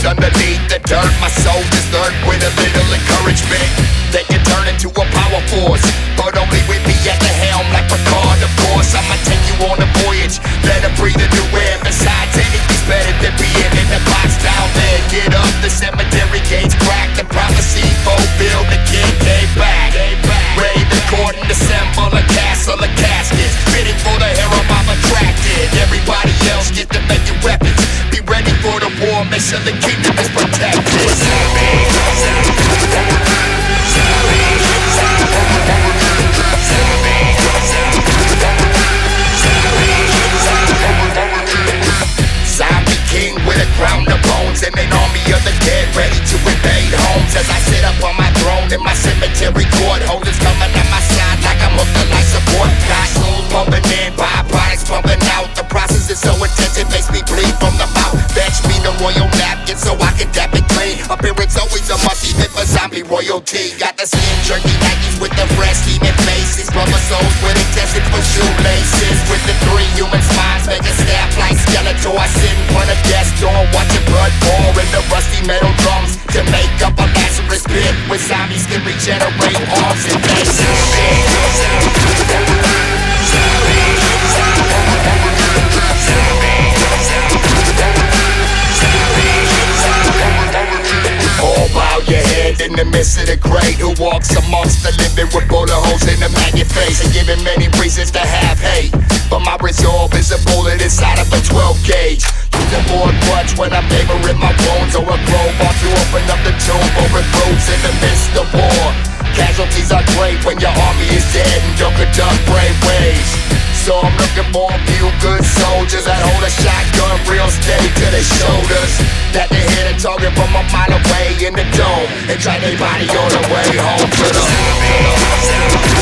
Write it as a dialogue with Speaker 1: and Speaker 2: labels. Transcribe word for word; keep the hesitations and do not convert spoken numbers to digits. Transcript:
Speaker 1: bones underneath the dirt. My soul is dirt with a little encouragement. They can turn into a power force, but only with me at the helm like Picard, of course. I'ma take you on a voyage, let her breathe a new air. Besides, anything's better than being in the box down there. Get up, the cemetery gates cracked, the prophecy fulfilled, the king came back. Raven court and assemble a castle of caskets, fitting for the hero I'm attracted. Everybody else get to make your weapons, be ready for the war, make sure the kingdom is protected. Zombie king with a crown of bones and an army of the dead ready to invade homes. As I sit up on my throne in my cemetery court, holders coming on my side like I'm hooked to life support. Got souls pumping in, byproducts pumping out. The process is so intense it makes me bleed from the mouth. Fetch me the royal napkin so I can dap it clean. Up here it's always a must even for zombie royalty. Got the skin jerky Nikes with the fresh steaming faces, rubber soles with intestines for shoelaces. With the three human spines make a staff like Skeletor. I sit in front of death's door watching blood pour in the rusty metal drums to make up a Lazarus pit where zombies can regenerate arms and legs. All bow your head in the midst of the great, who walks amongst the living with bullet holes in the man your face and giving many reasons to have hate. But my resolve is a bullet inside of a twelve gauge. Use a board grudge when I'm neighboring my bones, or a crowbar to open up the tomb for recruits in the midst of war. Casualties are great when your army is dead and don't conduct brave ways. So I'm looking for a few good soldiers that hold a shotgun real steady to their shoulders, that they hit a target from a mile away in the dome and drag their body all the way home to the